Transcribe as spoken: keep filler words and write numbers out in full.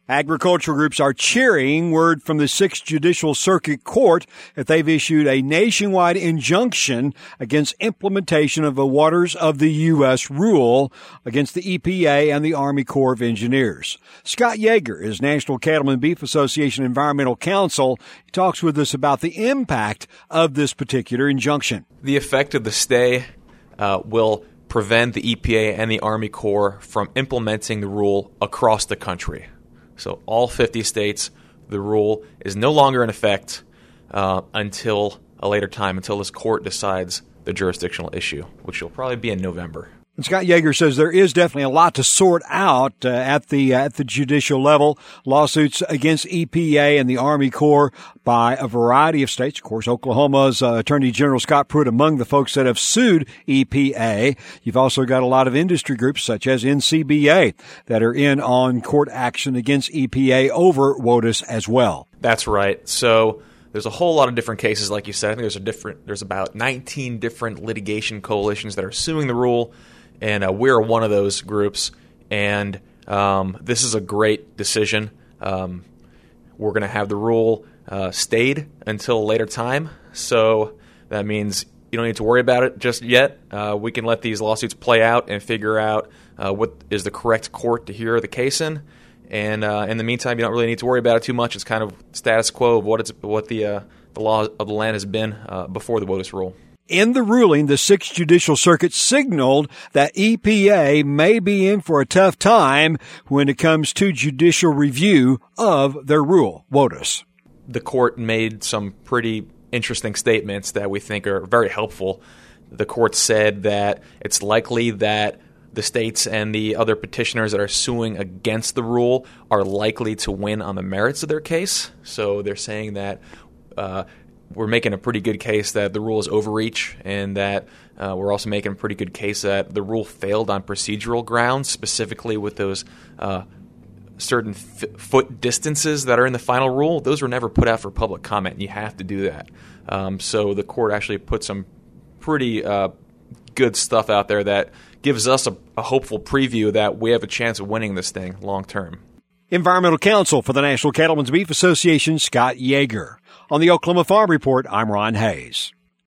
Agricultural groups are cheering word from the Sixth Judicial Circuit Court that they've issued a nationwide injunction against implementation of the Waters of the U S rule against the E P A and the Army Corps of Engineers. Scott Yeager is National Cattlemen Beef Association Environmental Counsel. He talks with us about the impact of this particular injunction. The effect of the stay uh, will prevent the E P A and the Army Corps from implementing the rule across the country. So all fifty states, the rule is no longer in effect uh, until a later time, until this court decides the jurisdictional issue, which will probably be in November. And Scott Yeager says there is definitely a lot to sort out uh, at the uh, at the judicial level. Lawsuits against E P A and the Army Corps by a variety of states. Of course, Oklahoma's uh, Attorney General Scott Pruitt among the folks that have sued E P A. You've also got a lot of industry groups such as N C B A that are in on court action against E P A over WOTUS as well. That's right. So there's a whole lot of different cases, like you said. I think there's a different. There's about nineteen different litigation coalitions that are suing the rule. And uh, we're one of those groups, and um, this is a great decision. Um, we're going to have the rule uh, stayed until a later time, so that means you don't need to worry about it just yet. Uh, we can let these lawsuits play out and figure out uh, what is the correct court to hear the case in. And uh, in the meantime, you don't really need to worry about it too much. It's kind of status quo of what it's what the uh, the law of the land has been uh, before the WOTUS rule. In the ruling, the Sixth Judicial Circuit signaled that E P A may be in for a tough time when it comes to judicial review of their rule, WOTUS. The court made some pretty interesting statements that we think are very helpful. The court said that it's likely that the states and the other petitioners that are suing against the rule are likely to win on the merits of their case. So they're saying that uh, we're making a pretty good case that the rule is overreach, and that uh, we're also making a pretty good case that the rule failed on procedural grounds, specifically with those uh, certain f- foot distances that are in the final rule. Those were never put out for public comment, and you have to do that. Um, so the court actually put some pretty uh, good stuff out there that gives us a, a hopeful preview that we have a chance of winning this thing long term. Environmental Counsel for the National Cattlemen's Beef Association, Scott Yeager. On the Oklahoma Farm Report, I'm Ron Hayes.